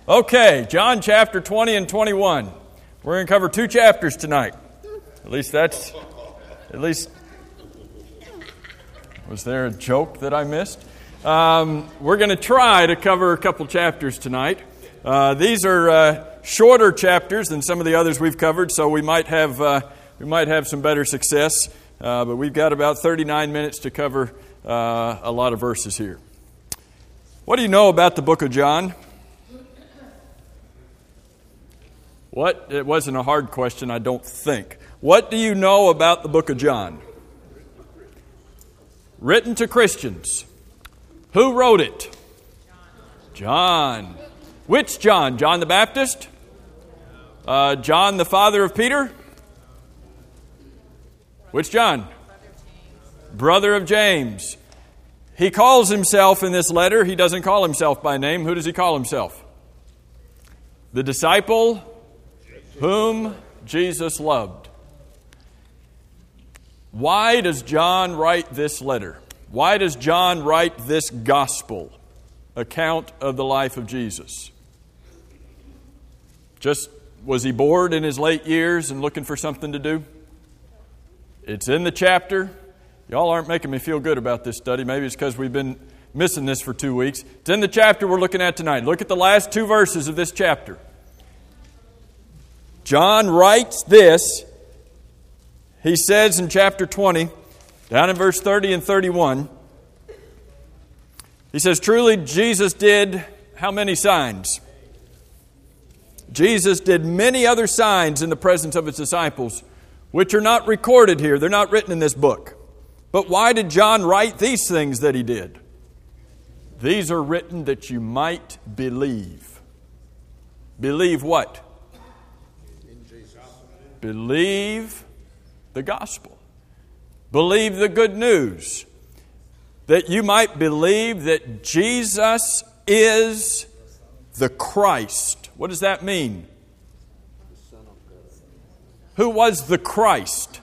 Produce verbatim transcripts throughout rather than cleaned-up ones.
Okay, John chapter twenty and twenty-one. We're going to cover two chapters tonight. At least that's, at least, was there a joke that I missed? Um, we're going to try to cover a couple chapters tonight. Uh, these are uh, shorter chapters than some of the others we've covered, so we might have uh, we might have some better success. Uh, but we've got about thirty-nine minutes to cover uh, a lot of verses here. What do you know about the book of John? What? It wasn't a hard question, I don't think. What do you know about the book of John? Written to Christians. Who wrote it? John. Which John? John the Baptist? Uh, John the father of Peter? Which John? Brother of James. He calls himself in this letter, he doesn't call himself by name. Who does he call himself? The disciple whom Jesus loved. Why does John write this letter? Why does John write this gospel account of the life of Jesus? Just, was he bored in his late years and looking for something to do? It's in the chapter. Y'all aren't making me feel good about this study. Maybe it's because we've been missing this for two weeks. It's in the chapter we're looking at tonight. Look at the last two verses of this chapter. John writes this. He says in chapter twenty, down in verse thirty and thirty-one, he says, truly Jesus did how many signs? Jesus did many other signs in the presence of his disciples, which are not recorded here. They're not written in this book. But why did John write these things that he did? These are written that you might believe. Believe what? Believe the gospel. Believe the good news. That you might believe that Jesus is the Christ. What does that mean? Who was the Christ?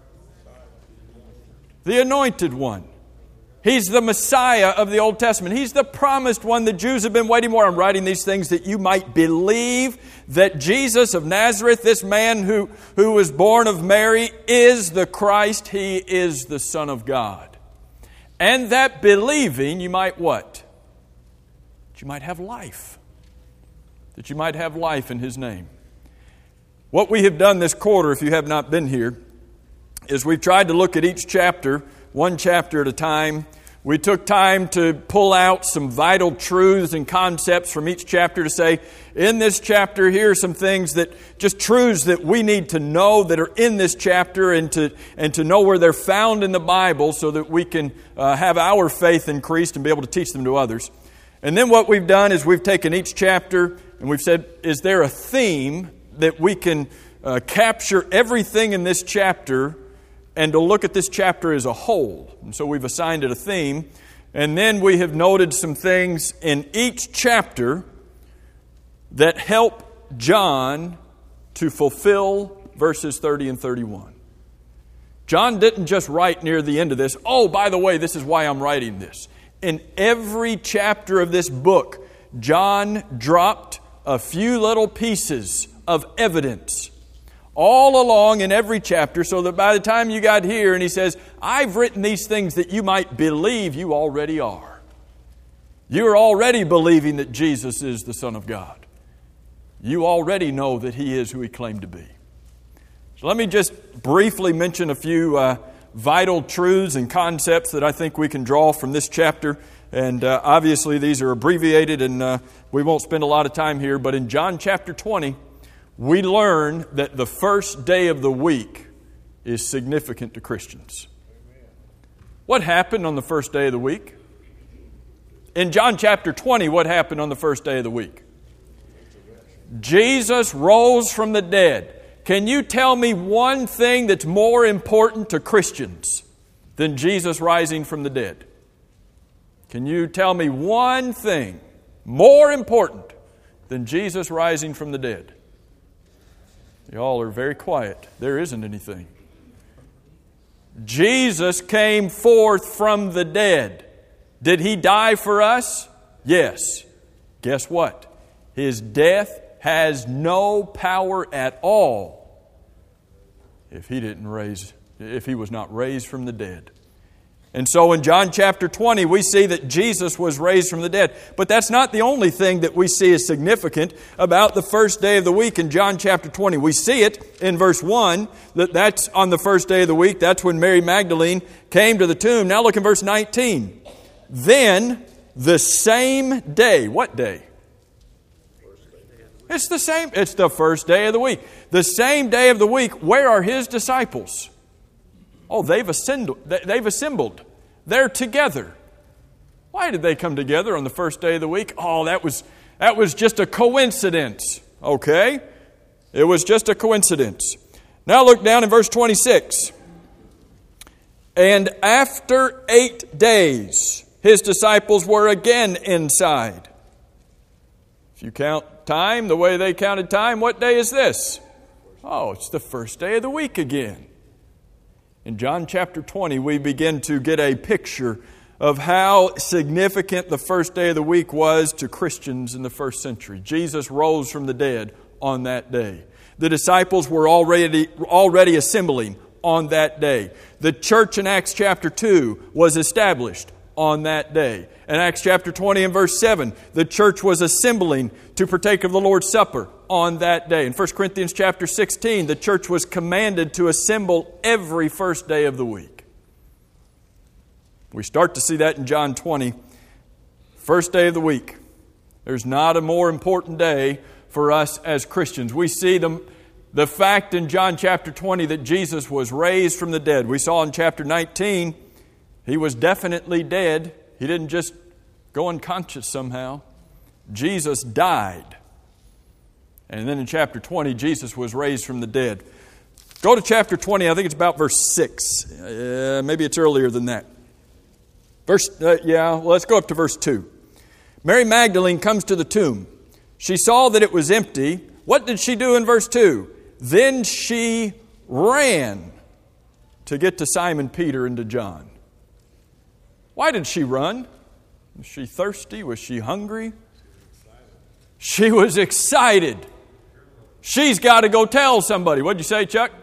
The anointed one. He's the Messiah of the Old Testament. He's the promised one the Jews have been waiting for. I'm writing these things that you might believe that Jesus of Nazareth, this man who, who was born of Mary, is the Christ. He is the Son of God. And that believing, you might what? That you might have life. That you might have life in His name. What we have done this quarter, if you have not been here, is we've tried to look at each chapter, one chapter at a time. We took time to pull out some vital truths and concepts from each chapter to say, in this chapter, here are some things that, just truths that we need to know that are in this chapter and to, and to know where they're found in the Bible so that we can uh, have our faith increased and be able to teach them to others. And then what we've done is we've taken each chapter and we've said, is there a theme that we can uh, capture everything in this chapter and to look at this chapter as a whole? And so we've assigned it a theme. And then we have noted some things in each chapter that help John to fulfill verses thirty and thirty-one. John didn't just write near the end of this, oh, by the way, this is why I'm writing this. In every chapter of this book, John dropped a few little pieces of evidence all along in every chapter, so that by the time you got here and he says, I've written these things that you might believe, you already are. You're already believing that Jesus is the Son of God. You already know that He is who He claimed to be. So let me just briefly mention a few uh, vital truths and concepts that I think we can draw from this chapter. And uh, obviously these are abbreviated and uh, we won't spend a lot of time here. But in John chapter twenty, we learn that the first day of the week is significant to Christians. What happened on the first day of the week? In John chapter twenty, what happened on the first day of the week? Jesus rose from the dead. Can you tell me one thing that's more important to Christians than Jesus rising from the dead? Can you tell me one thing more important than Jesus rising from the dead? Y'all are very quiet. There isn't anything. Jesus came forth from the dead. Did He die for us? Yes. Guess what? His death has no power at all if He didn't raise, if He was not raised from the dead. And so in John chapter twenty, we see that Jesus was raised from the dead. But that's not the only thing that we see as significant about the first day of the week in John chapter twenty. We see it in verse one, that that's on the first day of the week. That's when Mary Magdalene came to the tomb. Now look in verse nineteen. Then the same day, what day? It's the same, it's the first day of the week. The same day of the week, where are His disciples? Oh, they've assembled. They've assembled. They're together. Why did they come together on the first day of the week? Oh, that was that was just a coincidence. Okay? It was just a coincidence. Now look down in verse twenty-six. And after eight days, His disciples were again inside. If you count time the way they counted time, what day is this? Oh, it's the first day of the week again. In John chapter twenty, we begin to get a picture of how significant the first day of the week was to Christians in the first century. Jesus rose from the dead on that day. The disciples were already, already assembling on that day. The church in Acts chapter two was established on that day. In Acts chapter twenty and verse seven, the church was assembling to partake of the Lord's Supper on that day. In First Corinthians chapter sixteen, the church was commanded to assemble every first day of the week. We start to see that in John twenty, first day of the week. There's not a more important day for us as Christians. We see the, the fact in John chapter twenty that Jesus was raised from the dead. We saw in chapter nineteen, He was definitely dead. He didn't just go unconscious somehow. Jesus died. And then in chapter twenty, Jesus was raised from the dead. Go to chapter twenty, I think it's about verse six. Uh, maybe it's earlier than that. Verse, uh, yeah, well, let's go up to verse two. Mary Magdalene comes to the tomb. She saw that it was empty. What did she do in verse two? Then she ran to get to Simon Peter and to John. Why did she run? Was she thirsty? Was she hungry? She was excited. She's got to go tell somebody. What'd you say, Chuck?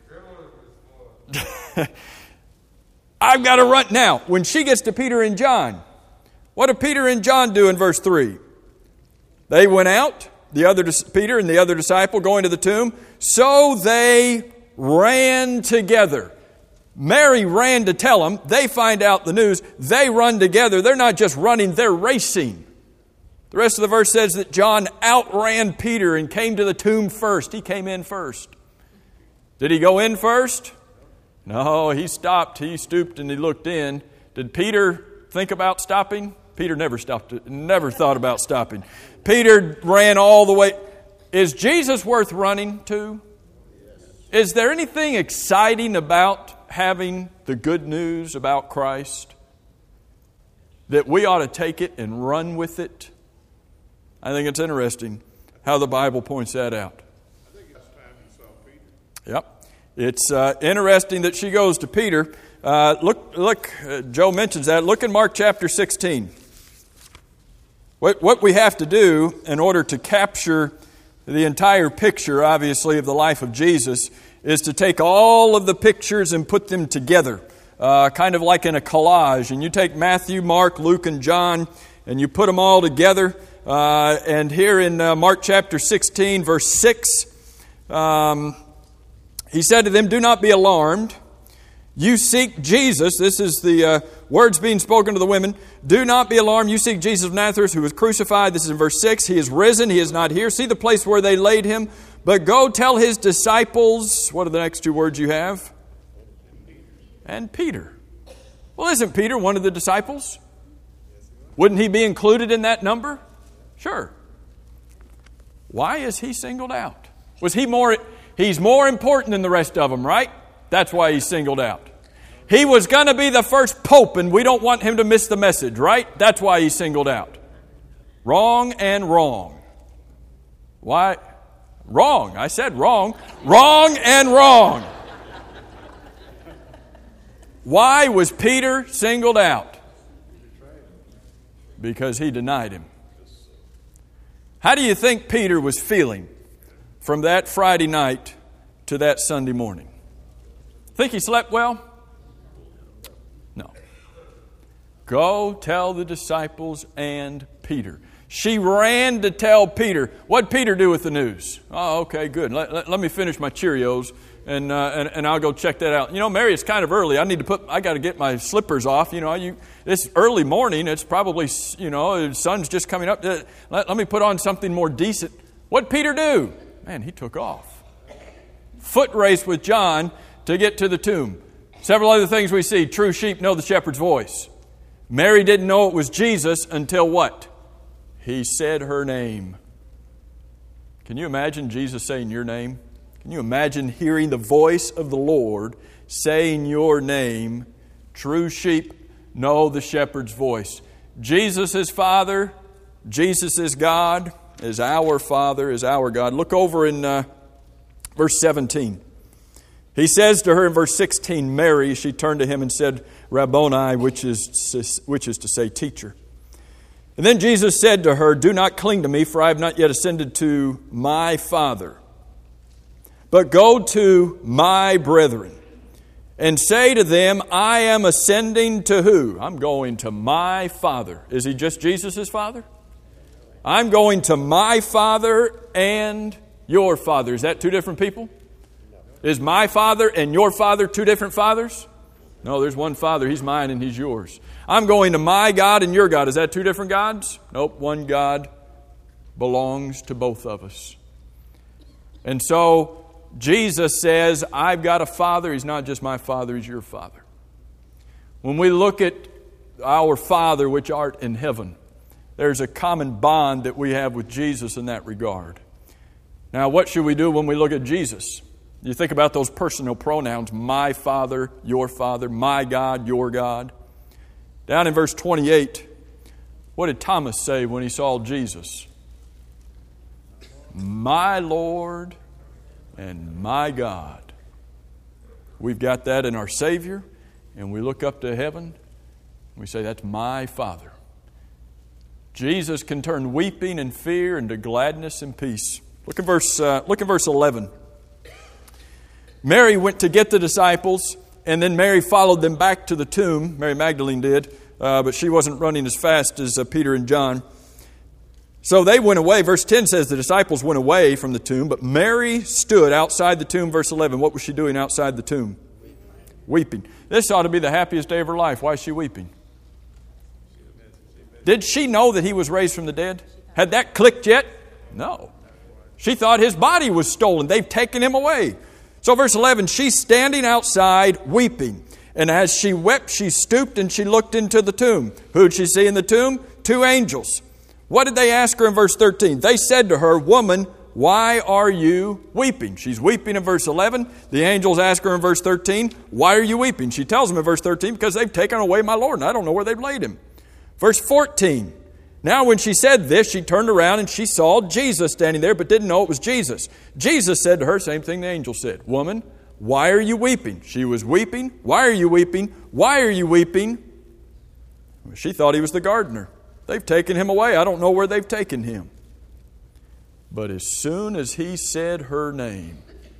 I've got to run. Now, when she gets to Peter and John, what do Peter and John do in verse three? They went out, the other Peter and the other disciple going to the tomb, so they ran together. Mary ran to tell them. They find out the news. They run together. They're not just running, they're racing. The rest of the verse says that John outran Peter and came to the tomb first. He came in first. Did he go in first? No, he stopped. He stooped and he looked in. Did Peter think about stopping? Peter never stopped. Never thought about stopping. Peter ran all the way. Is Jesus worth running to? Is there anything exciting about having the good news about Christ that we ought to take it and run with it? I think it's interesting how the Bible points that out. I think it's time you saw Peter. Yep. It's uh, interesting that she goes to Peter. Uh, look, look. Uh, Joe mentions that. Look in Mark chapter sixteen. What, what we have to do in order to capture the entire picture, obviously, of the life of Jesus is to take all of the pictures and put them together, uh, kind of like in a collage. And you take Matthew, Mark, Luke, and John, and you put them all together. Uh, and here in uh, Mark chapter sixteen, verse six, um, he said to them, "Do not be alarmed. You seek Jesus." This is the uh, words being spoken to the women. "Do not be alarmed. You seek Jesus of Nazareth, who was crucified." This is in verse six. "He is risen. He is not here. See the place where they laid him. But go tell his disciples," what are the next two words you have? "And Peter." Well, isn't Peter one of the disciples? Wouldn't he be included in that number? Sure. Why is he singled out? Was he more, he's more important than the rest of them, right? That's why he's singled out. He was going to be the first pope, and we don't want him to miss the message, right? That's why he's singled out. Wrong and wrong. Why? Wrong. I said wrong. Wrong and wrong. Why was Peter singled out? Because he denied him. How do you think Peter was feeling from that Friday night to that Sunday morning? Think he slept well? No. Go tell the disciples and Peter. She ran to tell Peter. What'd Peter do with the news? Oh, okay, good. Let, let, let me finish my Cheerios and, uh, and and I'll go check that out. You know, Mary, it's kind of early. I need to put. I got to get my slippers off. You know, you. It's early morning. It's probably, you know, the sun's just coming up. Let, let me put on something more decent. What'd Peter do? Man, he took off. Foot race with John to get to the tomb. Several other things we see. True sheep know the shepherd's voice. Mary didn't know it was Jesus until what? He said her name. Can you imagine Jesus saying your name? Can you imagine hearing the voice of the Lord saying your name? True sheep know the shepherd's voice. Jesus is Father. Jesus is God. Is our Father. Is our God. Look over in uh, verse seventeen. He says to her in verse sixteen, Mary, she turned to him and said, Rabboni, which is, which is to say, teacher. And then Jesus said to her, do not cling to me, for I have not yet ascended to my Father. But go to my brethren and say to them, I am ascending to who? I'm going to my Father. Is he just Jesus' Father? I'm going to my Father and your Father. Is that two different people? Is my Father and your Father two different fathers? No, there's one Father. He's mine and He's yours. I'm going to my God and your God. Is that two different gods? Nope, one God belongs to both of us. And so Jesus says, I've got a Father. He's not just my Father, He's your Father. When we look at our Father which art in heaven, there's a common bond that we have with Jesus in that regard. Now, what should we do when we look at Jesus? You think about those personal pronouns, my Father, your Father, my God, your God. Down in verse twenty-eight, what did Thomas say when he saw Jesus? My Lord and my God. We've got that in our Savior, and we look up to heaven, and we say, that's my Father. Jesus can turn weeping and fear into gladness and peace. Look at verse, uh, look at verse eleven. Mary went to get the disciples, and then Mary followed them back to the tomb. Mary Magdalene did, uh, but she wasn't running as fast as uh, Peter and John. So they went away. Verse ten says the disciples went away from the tomb, but Mary stood outside the tomb. Verse eleven, what was she doing outside the tomb? Weeping. This ought to be the happiest day of her life. Why is she weeping? Did she know that He was raised from the dead? Had that clicked yet? No. She thought His body was stolen. They've taken Him away. So verse eleven, she's standing outside weeping. And as she wept, she stooped and she looked into the tomb. Who'd she see in the tomb? Two angels. What did they ask her in verse thirteen? They said to her, woman, why are you weeping? She's weeping in verse eleven. The angels ask her in verse thirteen, why are you weeping? She tells them in verse thirteen, because they've taken away my Lord and I don't know where they've laid Him. Verse fourteen, now when she said this, she turned around and she saw Jesus standing there, but didn't know it was Jesus. Jesus said to her, same thing the angel said, woman, why are you weeping? She was weeping. Why are you weeping? Why are you weeping? She thought He was the gardener. They've taken Him away. I don't know where they've taken Him. But as soon as He said her name,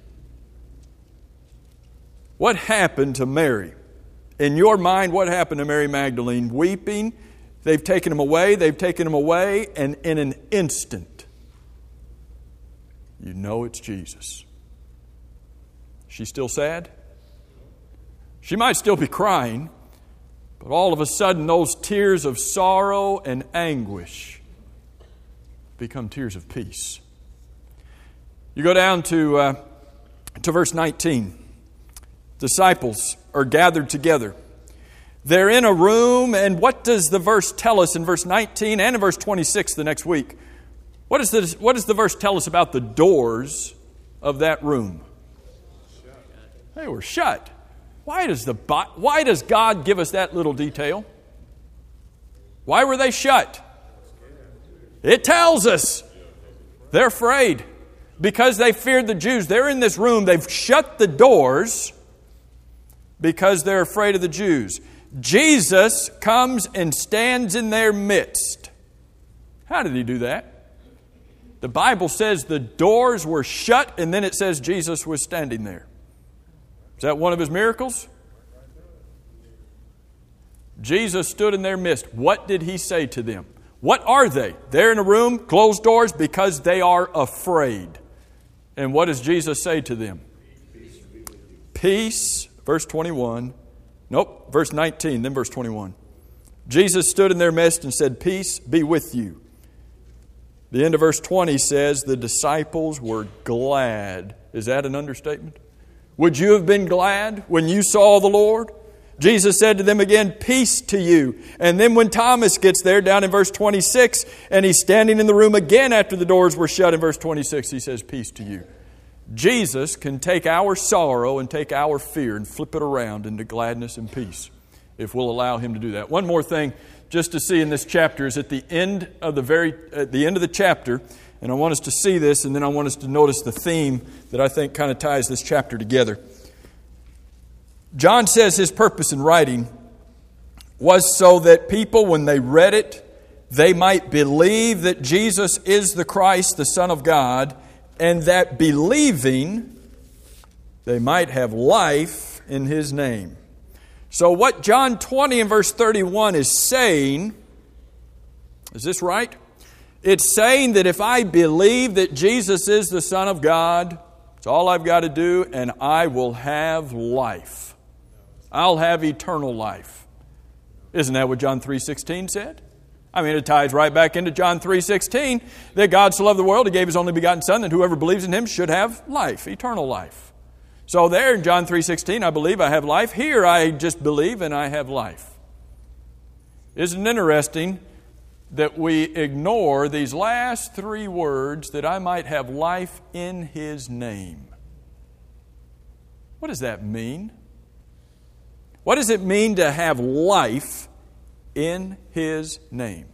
what happened to Mary? In your mind, what happened to Mary Magdalene? Weeping. They've taken Him away. They've taken Him away. And in an instant, you know it's Jesus. She's still sad? She might still be crying. But all of a sudden, those tears of sorrow and anguish become tears of peace. You go down to, uh, to verse nineteen. Disciples are gathered together. They're in a room, and what does the verse tell us in verse nineteen and in verse twenty-six the next week? What, is the, what does the verse tell us about the doors of that room? They were shut. Why does the why does God give us that little detail? Why were they shut? It tells us. They're afraid because they feared the Jews. They're in this room. They've shut the doors because they're afraid of the Jews. Jesus comes and stands in their midst. How did He do that? The Bible says the doors were shut, and then it says Jesus was standing there. Is that one of his miracles? Jesus stood in their midst. What did he say to them? What are they? They're in a room, closed doors, because they are afraid. And what does Jesus say to them? Peace, Peace verse twenty-one. Nope, verse nineteen, then verse twenty-one. Jesus stood in their midst and said, "Peace be with you." The end of verse twenty says, the disciples were glad. Is that an understatement? Would you have been glad when you saw the Lord? Jesus said to them again, "Peace to you." And then when Thomas gets there, down in verse twenty-six, and he's standing in the room again after the doors were shut in verse twenty-six, he says, "Peace to you." Jesus can take our sorrow and take our fear and flip it around into gladness and peace if we'll allow Him to do that. One more thing just to see in this chapter is at the end of the very at the end of the chapter, and I want us to see this, and then I want us to notice the theme that I think kind of ties this chapter together. John says his purpose in writing was so that people, when they read it, they might believe that Jesus is the Christ, the Son of God, and that believing, they might have life in His name. So what John twenty and verse thirty-one is saying, is this right? It's saying that if I believe that Jesus is the Son of God, it's all I've got to do, and I will have life. I'll have eternal life. Isn't that what John three sixteen said? I mean, it ties right back into John three sixteen, that God so loved the world, He gave His only begotten Son, that whoever believes in Him should have life, eternal life. So there in John three sixteen, I believe I have life. Here I just believe and I have life. Isn't it interesting that we ignore these last three words, that I might have life in His name? What does that mean? What does it mean to have life in His name?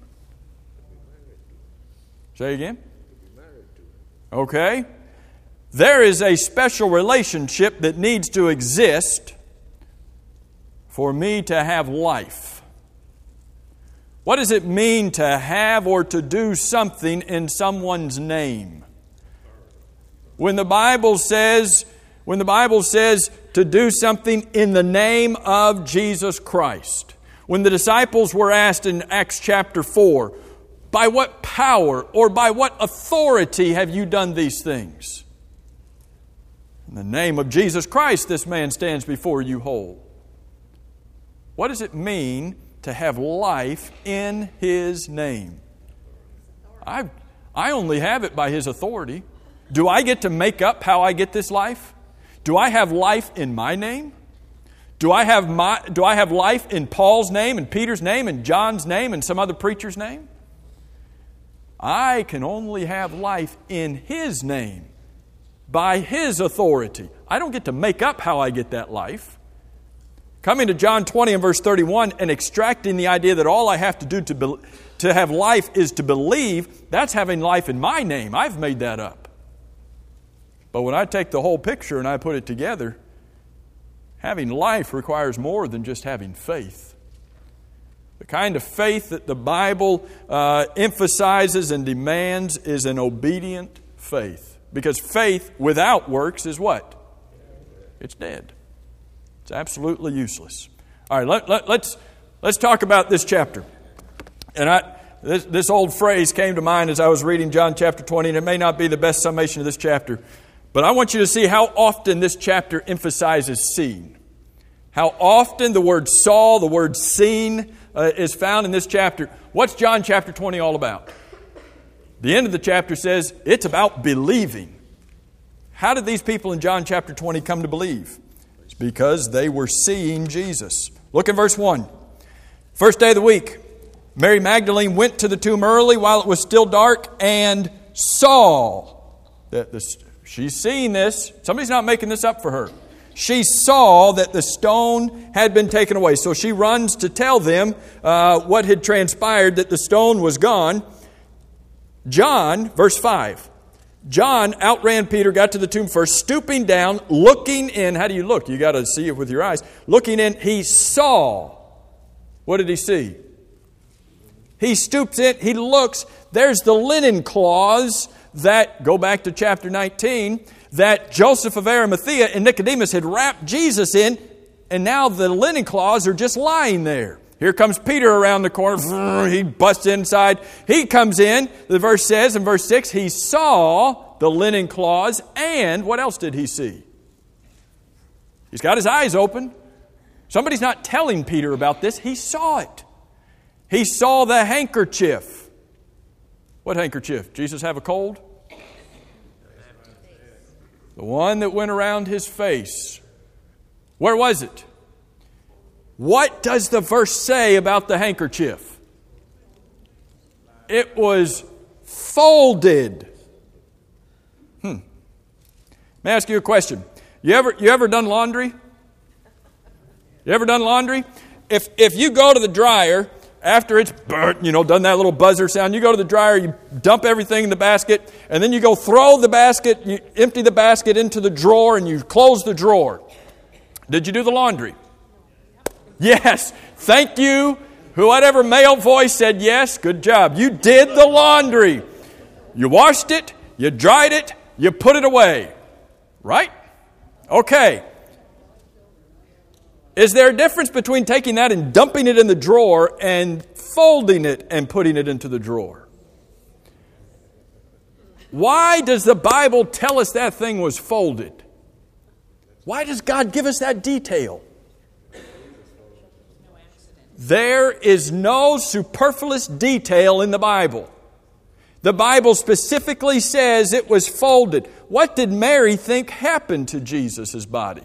Say again? Okay. There is a special relationship that needs to exist for me to have life. What does it mean to have or to do something in someone's name? When the Bible says, when the Bible says to do something in the name of Jesus Christ. When the disciples were asked in Acts chapter four, by what power or by what authority have you done these things? In the name of Jesus Christ, this man stands before you whole. What does it mean to have life in His name? I, I only have it by His authority. Do I get to make up how I get this life? Do I have life in my name? Do I have my, do I have life in Paul's name and Peter's name and John's name and some other preacher's name? I can only have life in His name, by His authority. I don't get to make up how I get that life. Coming to John twenty and verse thirty-one and extracting the idea that all I have to do to, be, to have life is to believe, that's having life in my name. I've made that up. But when I take the whole picture and I put it together, having life requires more than just having faith. The kind of faith that the Bible uh, emphasizes and demands is an obedient faith. Because faith without works is what? It's dead. It's absolutely useless. All right, let, let, let's, let's talk about this chapter. And I, this, this old phrase came to mind as I was reading John chapter twenty, and it may not be the best summation of this chapter. But I want you to see how often this chapter emphasizes seeing. How often the word saw, the word seen, uh, is found in this chapter. What's John chapter twenty all about? The end of the chapter says it's about believing. How did these people in John chapter twenty come to believe? It's because they were seeing Jesus. Look at verse one. First day of the week, Mary Magdalene went to the tomb early while it was still dark and saw that the She's seeing this. Somebody's not making this up for her. She saw that the stone had been taken away. So she runs to tell them uh, what had transpired, that the stone was gone. John, verse five. John outran Peter, got to the tomb first, stooping down, looking in. How do you look? You got to see it with your eyes. Looking in, he saw. What did he see? He stoops in, he looks. There's the linen cloths that, go back to chapter nineteen, that Joseph of Arimathea and Nicodemus had wrapped Jesus in, and now the linen cloths are just lying there. Here comes Peter around the corner. He busts inside. He comes in. The verse says in verse six, he saw the linen cloths, and what else did he see? He's got his eyes open. Somebody's not telling Peter about this. He saw it. He saw the handkerchief. What handkerchief? Jesus have a cold? The one that went around his face. Where was it? What does the verse say about the handkerchief? It was folded. Hmm. Let me ask you a question. You ever you ever done laundry? You ever done laundry? If if you go to the dryer after it's burnt, you know, done that little buzzer sound, you go to the dryer, you dump everything in the basket, and then you go throw the basket, you empty the basket into the drawer, and you close the drawer. Did you do the laundry? Yes. Thank you. Whatever male voice said yes, good job. You did the laundry. You washed it, you dried it, you put it away. Right? Okay. Is there a difference between taking that and dumping it in the drawer and folding it and putting it into the drawer? Why does the Bible tell us that thing was folded? Why does God give us that detail? There is no superfluous detail in the Bible. The Bible specifically says it was folded. What did Mary think happened to Jesus' body?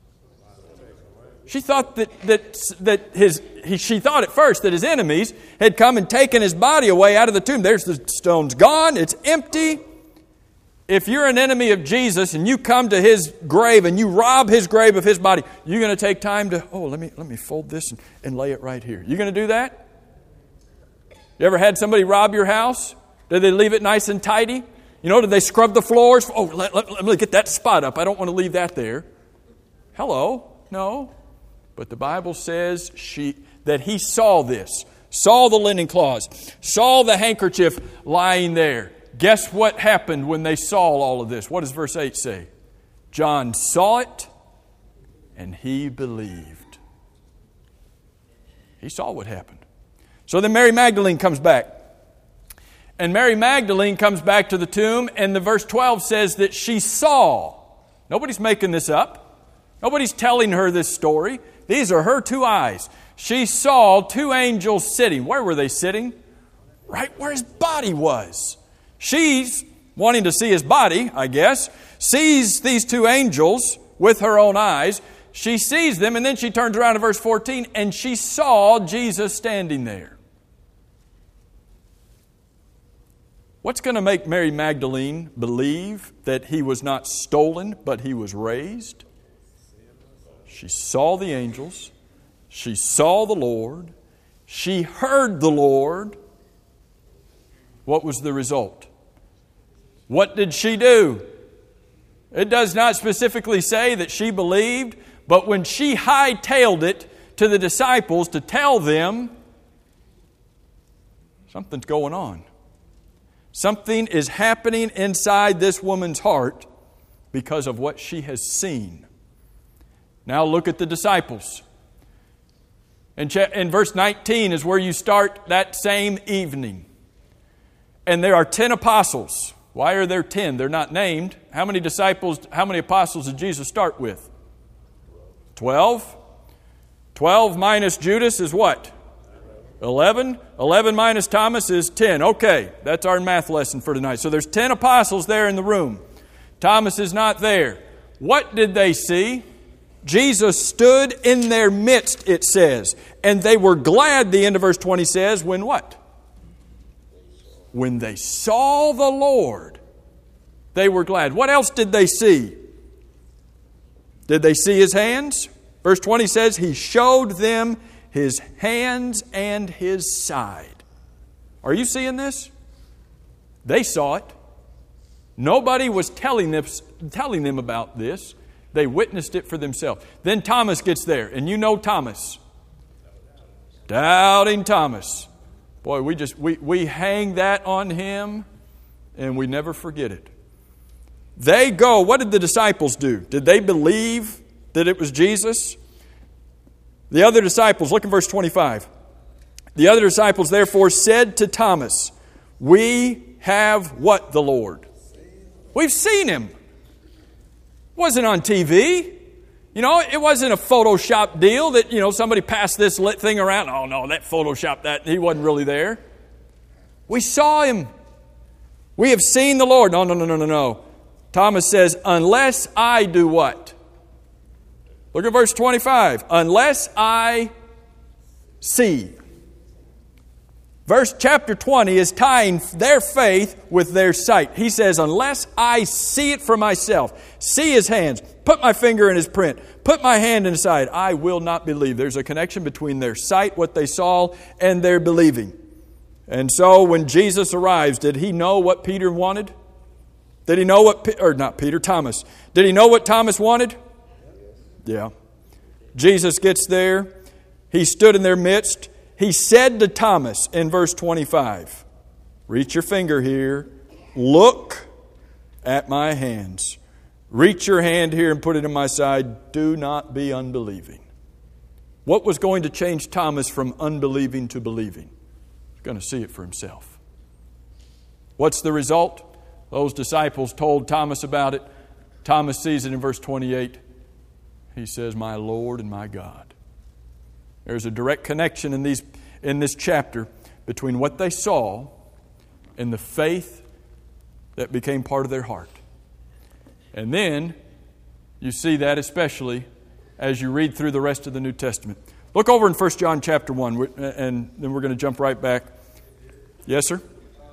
She thought that that that his he, she thought at first that his enemies had come and taken his body away out of the tomb. There's the stone's gone, it's empty. If you're an enemy of Jesus and you come to his grave and you rob his grave of his body, you're going to take time to, oh, let me let me fold this and, and lay it right here. You going to do that? You ever had somebody rob your house? Did they leave it nice and tidy? You know, did they scrub the floors? Oh, let, let, let me get that spot up. I don't want to leave that there. Hello? No. But the Bible says she that he saw this, saw the linen cloths, saw the handkerchief lying there. Guess what happened when they saw all of this? What does verse eight say? John saw it and he believed. He saw what happened. So then Mary Magdalene comes back. And Mary Magdalene comes back to the tomb, and the verse twelve says that she saw. Nobody's making this up. Nobody's telling her this story. These are her two eyes. She saw two angels sitting. Where were they sitting? Right where his body was. She's wanting to see his body, I guess, sees these two angels with her own eyes. She sees them, and then she turns around to verse fourteen, and she saw Jesus standing there. What's going to make Mary Magdalene believe that he was not stolen, but he was raised? She saw the angels. She saw the Lord. She heard the Lord. What was the result? What did she do? It does not specifically say that she believed, but when she hightailed it to the disciples to tell them, something's going on. Something is happening inside this woman's heart because of what she has seen. Now look at the disciples. And in verse nineteen is where you start that same evening. And there are ten apostles. Why are there ten? They're not named. How many disciples, how many apostles did Jesus start with? Twelve. Twelve minus Judas is what? Eleven. Eleven minus Thomas is ten. Okay, that's our math lesson for tonight. So there's ten apostles there in the room. Thomas is not there. What did they see? Jesus stood in their midst, it says. And they were glad, the end of verse twenty says, when what? When they saw the Lord, they were glad. What else did they see? Did they see his hands? Verse twenty says, he showed them his hands and his side. Are you seeing this? They saw it. Nobody was telling them, telling them about this. They witnessed it for themselves. Then Thomas gets there, and you know Thomas. Doubting Thomas. Boy, we just we, we hang that on him and we never forget it. They go, what did the disciples do? Did they believe that it was Jesus? The other disciples, look in verse twenty-five. The other disciples therefore said to Thomas, we have what, the Lord? We've seen Him. It wasn't on T V. You know, it wasn't a Photoshop deal that, you know, somebody passed this lit thing around. Oh, no, that Photoshop, that He wasn't really there. We saw Him. We have seen the Lord. No, no, no, no, no, no. Thomas says, unless I do what? Look at verse twenty-five. Unless I see. Verse chapter twenty is tying their faith with their sight. He says, unless I see it for myself, see His hands, put my finger in His print, put my hand in His side, I will not believe. There's a connection between their sight, what they saw, and their believing. And so when Jesus arrives, did He know what Peter wanted? Did He know what, or not Peter, Thomas. Did He know what Thomas wanted? Yeah. Jesus gets there. He stood in their midst. He said to Thomas in verse twenty-five, reach your finger here. Look at my hands. Reach your hand here and put it in my side. Do not be unbelieving. What was going to change Thomas from unbelieving to believing? He's going to see it for himself. What's the result? Those disciples told Thomas about it. Thomas sees it in verse twenty-eight. He says, my Lord and my God. There's a direct connection in these in this chapter between what they saw and the faith that became part of their heart. And then you see that especially as you read through the rest of the New Testament. Look over in First John chapter one, and then we're going to jump right back. Yes, sir?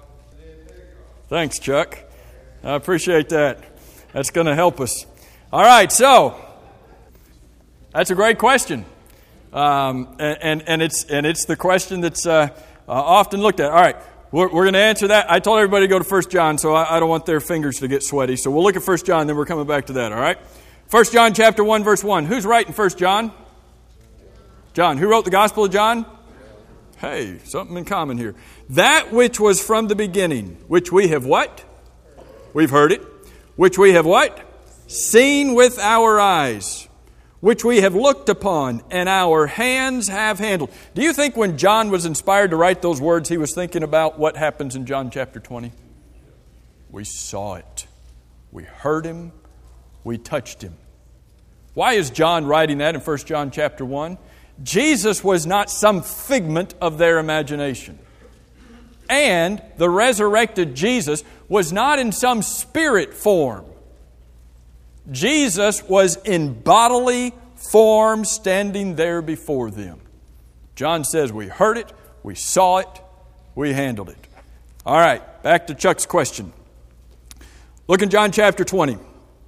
Thanks, Chuck. I appreciate that. That's going to help us. All right, so that's a great question. Um, and, and, and it's and it's the question that's uh, uh, often looked at. All right, we're, we're going to answer that. I told everybody to go to First John, so I, I don't want their fingers to get sweaty. So we'll look at First John, then we're coming back to that, all right? First John chapter one, verse one. Who's writing First John? John. Who wrote the Gospel of John? Hey, something in common here. That which was from the beginning, which we have what? We've heard it. Which we have what? Seen with our eyes. Which we have looked upon and our hands have handled. Do you think when John was inspired to write those words, he was thinking about what happens in John chapter twenty? We saw it. We heard Him. We touched Him. Why is John writing that in First John chapter one? Jesus was not some figment of their imagination. And the resurrected Jesus was not in some spirit form. Jesus was in bodily form standing there before them. John says we heard it, we saw it, we handled it. All right, back to Chuck's question. Look in John chapter twenty.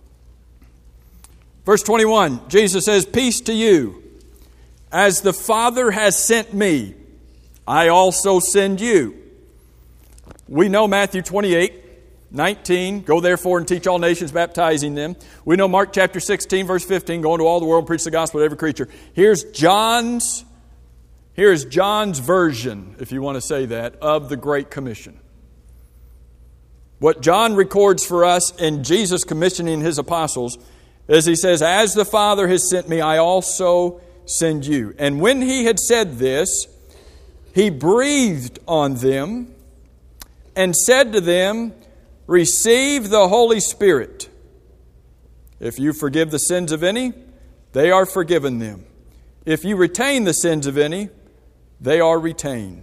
Verse twenty-one, Jesus says, peace to you. As the Father has sent me, I also send you. We know Matthew twenty-eight. nineteen, go therefore and teach all nations, baptizing them. We know Mark chapter sixteen, verse fifteen, go into all the world and preach the gospel to every creature. Here's John's, here's John's version, if you want to say that, of the Great Commission. What John records for us in Jesus commissioning His apostles is he says, as the Father has sent me, I also send you. And when He had said this, He breathed on them and said to them, receive the Holy Spirit. If you forgive the sins of any, they are forgiven them. If you retain the sins of any, they are retained.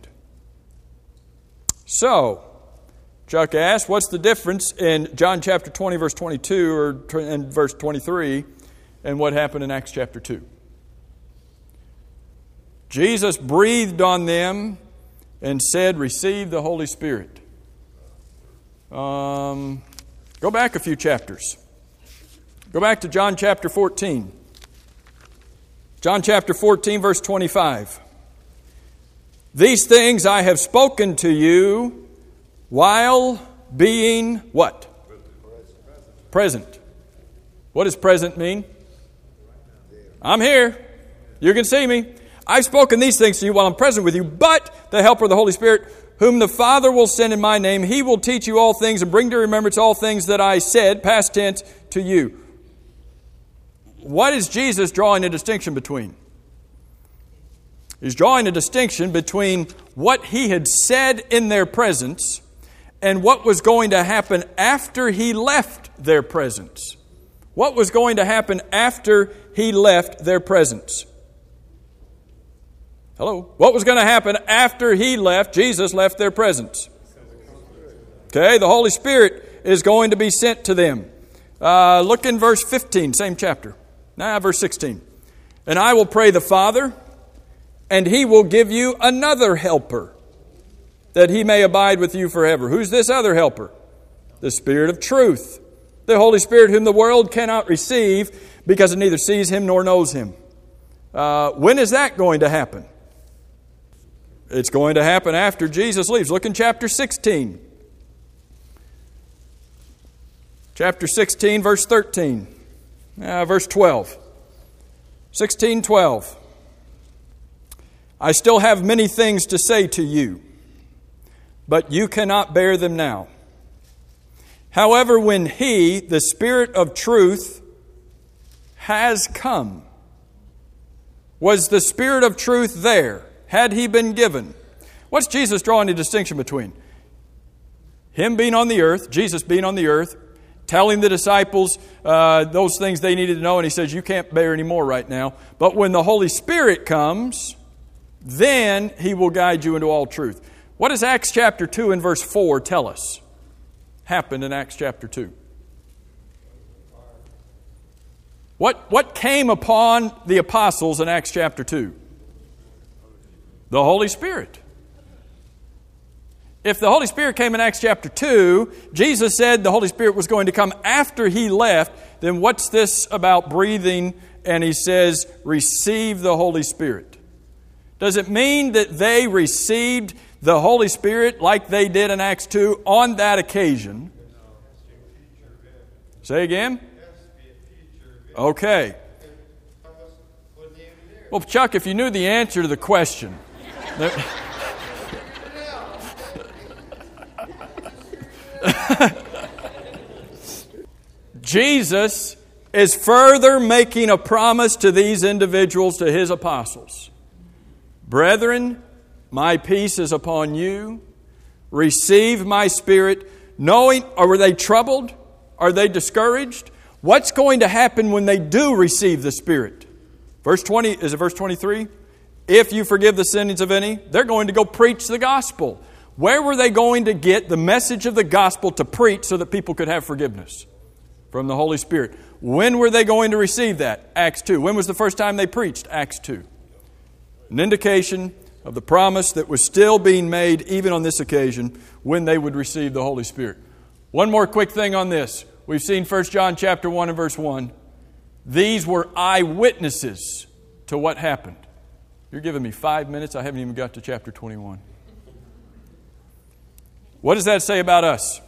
So, Chuck asked, what's the difference in John chapter twenty, verse twenty-two, or in verse twenty-three, and what happened in Acts chapter two? Jesus breathed on them and said, receive the Holy Spirit. Um, go back a few chapters. Go back to John chapter fourteen. John chapter fourteen, verse twenty-five. These things I have spoken to you while being what? Present. What does present mean? I'm here. You can see me. I've spoken these things to you while I'm present with you, but the Helper, the Holy Spirit, whom the Father will send in my name. He will teach you all things and bring to remembrance all things that I said, past tense, to you. What is Jesus drawing a distinction between? He's drawing a distinction between what He had said in their presence and what was going to happen after He left their presence. What was going to happen after He left their presence? Hello? What was going to happen after He left, Jesus left their presence? Okay, the Holy Spirit is going to be sent to them. Uh, look in verse fifteen, same chapter. Now, verse sixteen. And I will pray the Father, and He will give you another helper, that He may abide with you forever. Who's this other helper? The Spirit of truth. The Holy Spirit whom the world cannot receive because it neither sees Him nor knows Him. Uh, when is that going to happen? It's going to happen after Jesus leaves. Look in chapter sixteen. Chapter sixteen, verse thirteen. Uh, verse twelve. sixteen twelve. I still have many things to say to you, but you cannot bear them now. However, when He, the Spirit of truth, has come. Was the Spirit of truth there? Had He been given? What's Jesus drawing a distinction between? Him being on the earth, Jesus being on the earth, telling the disciples uh, those things they needed to know, and He says, you can't bear any more right now. But when the Holy Spirit comes, then He will guide you into all truth. What does Acts chapter two and verse four tell us happened in Acts chapter two? What, what came upon the apostles in Acts chapter two? The Holy Spirit. If the Holy Spirit came in Acts chapter two, Jesus said the Holy Spirit was going to come after He left, then what's this about breathing? And He says, receive the Holy Spirit. Does it mean that they received the Holy Spirit like they did in Acts two on that occasion? Say again? Okay. Well, Chuck, if you knew the answer to the question... Jesus is further making a promise to these individuals, to His apostles. Brethren, my peace is upon you. Receive my Spirit. Knowing, or were they troubled? Are they discouraged? What's going to happen when they do receive the Spirit? Verse twenty, is it verse twenty-three? If you forgive the sins of any, they're going to go preach the gospel. Where were they going to get the message of the gospel to preach so that people could have forgiveness? From the Holy Spirit. When were they going to receive that? Acts two. When was the first time they preached? Acts two. An indication of the promise that was still being made even on this occasion when they would receive the Holy Spirit. One more quick thing on this. We've seen First John chapter one and verse one. These were eyewitnesses to what happened. You're giving me five minutes. I haven't even got to chapter twenty-one. What does that say about us?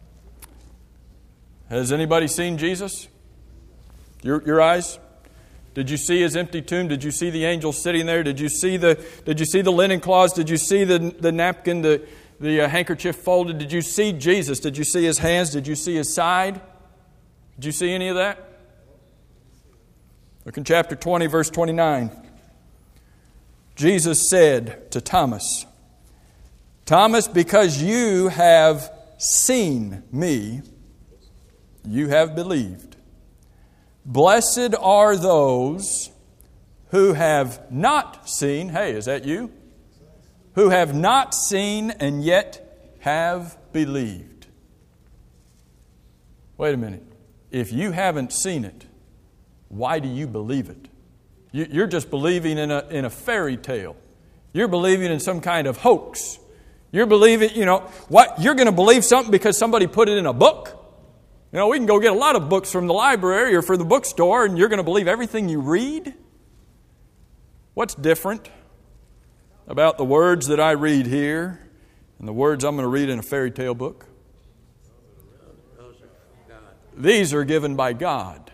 Has anybody seen Jesus? Your, your eyes? Did you see His empty tomb? Did you see the angels sitting there? Did you see the Did you see the linen cloths? Did you see the the napkin, the the uh, handkerchief folded? Did you see Jesus? Did you see His hands? Did you see His side? Did you see any of that? Look in chapter twenty, verse twenty-nine. Jesus said to Thomas, Thomas, because you have seen me, you have believed. Blessed are those who have not seen. Hey, is that you? Who have not seen and yet have believed. Wait a minute. If you haven't seen it, why do you believe it? You're just believing in a, in a fairy tale. You're believing in some kind of hoax. You're believing, you know, what? You're going to believe something because somebody put it in a book? You know, we can go get a lot of books from the library or from the bookstore, and you're going to believe everything you read? What's different about the words that I read here and the words I'm going to read in a fairy tale book? These are given by God.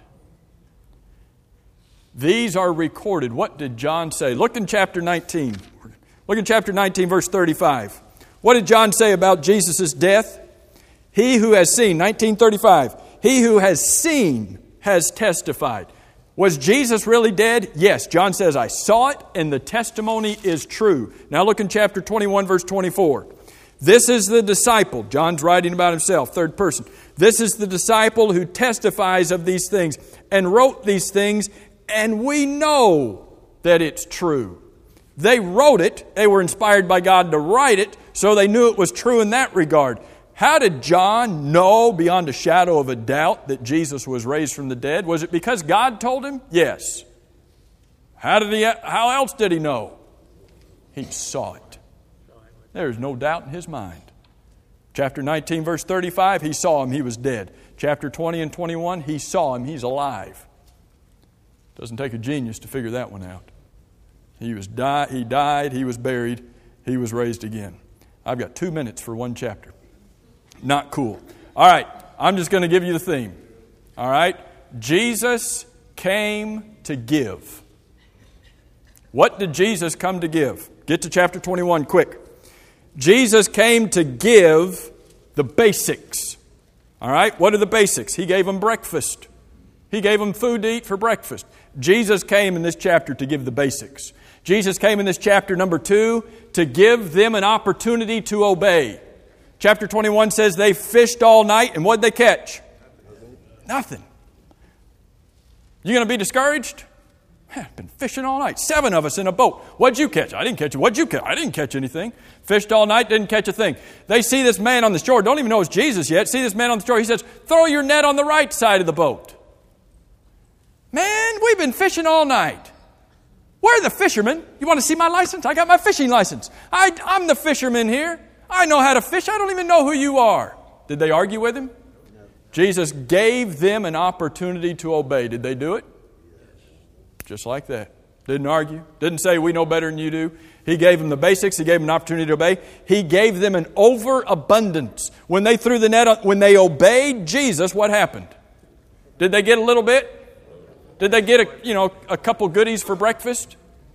These are recorded. What did John say? Look in chapter nineteen. Look in chapter nineteen, verse thirty-five. What did John say about Jesus' death? He who has seen, nineteen thirty-five, he who has seen has testified. Was Jesus really dead? Yes. John says, I saw it, and the testimony is true. Now look in chapter twenty-one, verse twenty-four. This is the disciple. John's writing about himself, third person. This is the disciple who testifies of these things and wrote these things, and we know that it's true. They wrote it. They were inspired by God to write it, so they knew it was true in that regard. How did John know beyond a shadow of a doubt that Jesus was raised from the dead? Was it because God told him? Yes. How did he? How else did he know? He saw it. There's no doubt in his mind. Chapter nineteen, verse thirty-five, he saw him, he was dead. Chapter twenty and twenty-one, he saw him, he's alive. Doesn't take a genius to figure that one out. He was di- he died, he was buried, he was raised again. I've got two minutes for one chapter. Not cool. All right, I'm just going to give you the theme. All right? Jesus came to give. What did Jesus come to give? Get to chapter twenty-one quick. Jesus came to give the basics. All right? What are the basics? He gave them breakfast. He gave them food to eat for breakfast. Jesus came in this chapter to give the basics. Jesus came in this chapter, number two, to give them an opportunity to obey. Chapter twenty-one says they fished all night, and what'd they catch? Nothing. You going to be discouraged? I've been fishing all night. Seven of us in a boat. What'd you catch? I didn't catch it. What'd you catch? I didn't catch anything. Fished all night, didn't catch a thing. They see this man on the shore. Don't even know it's Jesus yet. See this man on the shore. He says, throw your net on the right side of the boat. Man, we've been fishing all night. We're the fishermen. You want to see my license? I got my fishing license. I, I'm the fisherman here. I know how to fish. I don't even know who you are. Did they argue with him? No. Jesus gave them an opportunity to obey. Did they do it? Yes. Just like that. Didn't argue. Didn't say we know better than you do. He gave them the basics. He gave them an opportunity to obey. He gave them an overabundance. When they threw the net, when they obeyed Jesus, what happened? Did they get a little bit? Did they get a, you know, a couple goodies for breakfast?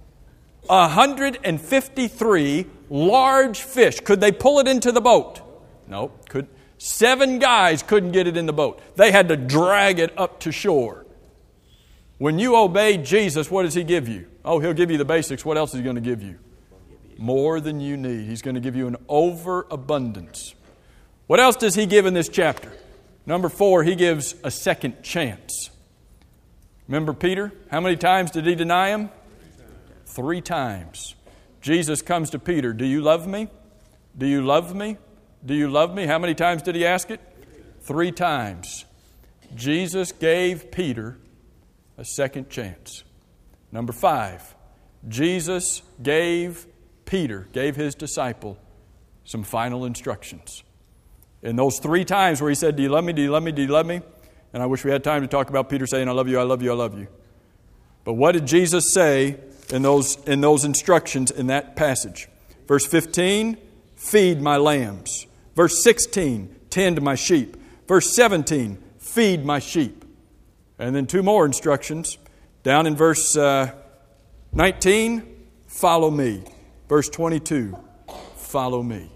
one hundred fifty-three large fish. Could they pull it into the boat? No. Could seven guys couldn't get it in the boat. They had to drag it up to shore. When you obey Jesus, what does He give you? Oh, He'll give you the basics. What else is He going to give you? More than you need. He's going to give you an overabundance. What else does He give in this chapter? Number four, He gives a second chance. Remember Peter? How many times did he deny Him? Three times. Jesus comes to Peter, do you love me? Do you love me? Do you love me? How many times did he ask it? Three times. Jesus gave Peter a second chance. Number five, Jesus gave Peter, gave his disciple, some final instructions. In those three times where he said, do you love me? Do you love me? Do you love me? And I wish we had time to talk about Peter saying, I love you, I love you, I love you. But what did Jesus say in those, in those instructions in that passage? Verse fifteen, feed my lambs. Verse sixteen, tend my sheep. Verse seventeen, feed my sheep. And then two more instructions. Down in verse uh, nineteen, follow me. Verse twenty-two, follow me.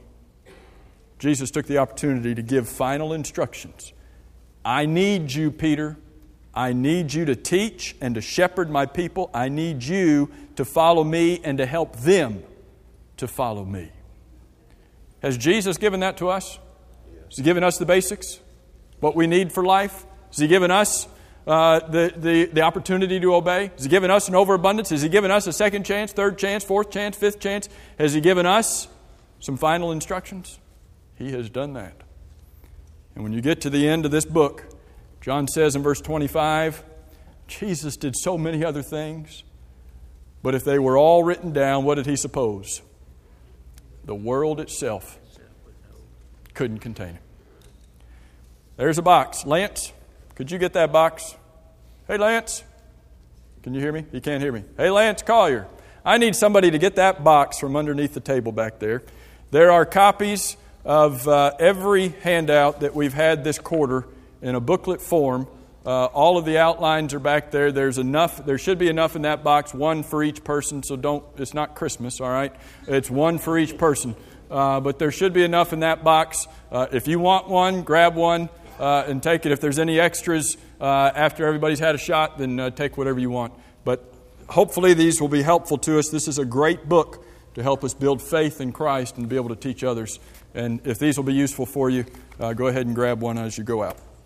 Jesus took the opportunity to give final instructions. I need you, Peter. I need you to teach and to shepherd my people. I need you to follow me and to help them to follow me. Has Jesus given that to us? Has He given us the basics? What we need for life? Has He given us uh, the, the, the opportunity to obey? Has He given us an overabundance? Has He given us a second chance, third chance, fourth chance, fifth chance? Has He given us some final instructions? He has done that. And when you get to the end of this book, John says in verse twenty-five, Jesus did so many other things, but if they were all written down, what did He suppose? The world itself couldn't contain Him. There's a box. Lance, could you get that box? Hey, Lance. Can you hear me? You can't hear me. Hey, Lance Collier. I need somebody to get that box from underneath the table back there. There are copies of uh, every handout that we've had this quarter in a booklet form. Uh, all of the outlines are back there. There's enough. There should be enough in that box, one for each person. So don't. It's not Christmas, all right? It's one for each person. uh, but there should be enough in that box. Uh, if you want one, grab one uh, and take it. If there's any extras uh, after everybody's had a shot, then uh, take whatever you want. But hopefully these will be helpful to us. This is a great book to help us build faith in Christ and be able to teach others. And if these will be useful for you, uh, go ahead and grab one as you go out.